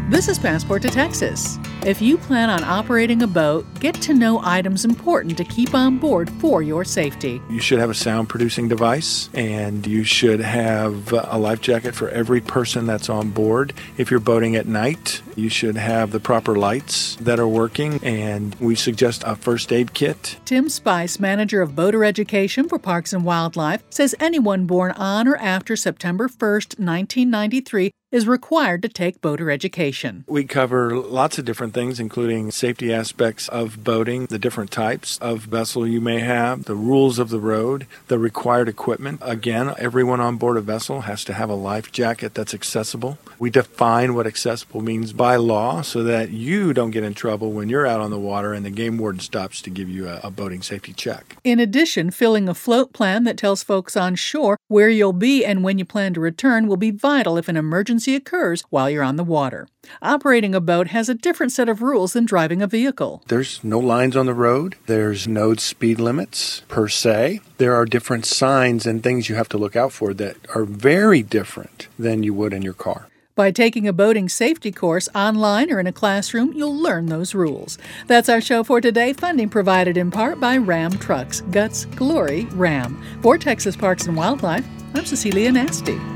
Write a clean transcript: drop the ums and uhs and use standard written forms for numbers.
This is Passport to Texas. If you plan on operating a boat, get to know items important to keep on board for your safety. You should have a sound-producing device, and you should have a life jacket for every person that's on board. If you're boating at night, you should have the proper lights that are working, and we suggest a first aid kit. Tim Spice, manager of boater education for Parks and Wildlife, says anyone born on or after September 1st, 1993 is required to take boater education. We cover lots of different things, including safety aspects of boating, the different types of vessel you may have, the rules of the road, the required equipment. Again, everyone on board a vessel has to have a life jacket that's accessible. We define what accessible means by law so that you don't get in trouble when you're out on the water and the game warden stops to give you a boating safety check. In addition, filling a float plan that tells folks on shore where you'll be and when you plan to return will be vital if an emergency occurs while you're on the water. Operating a boat has a different set of rules than driving a vehicle. There's no lines on the road. There's no speed limits per se. There are different signs and things you have to look out for that are very different than you would in your car. By taking a boating safety course online or in a classroom, you'll learn those rules. That's our show for today. Funding provided in part by Ram Trucks. Guts, Glory, Ram. For Texas Parks and Wildlife, I'm Cecilia Nasty.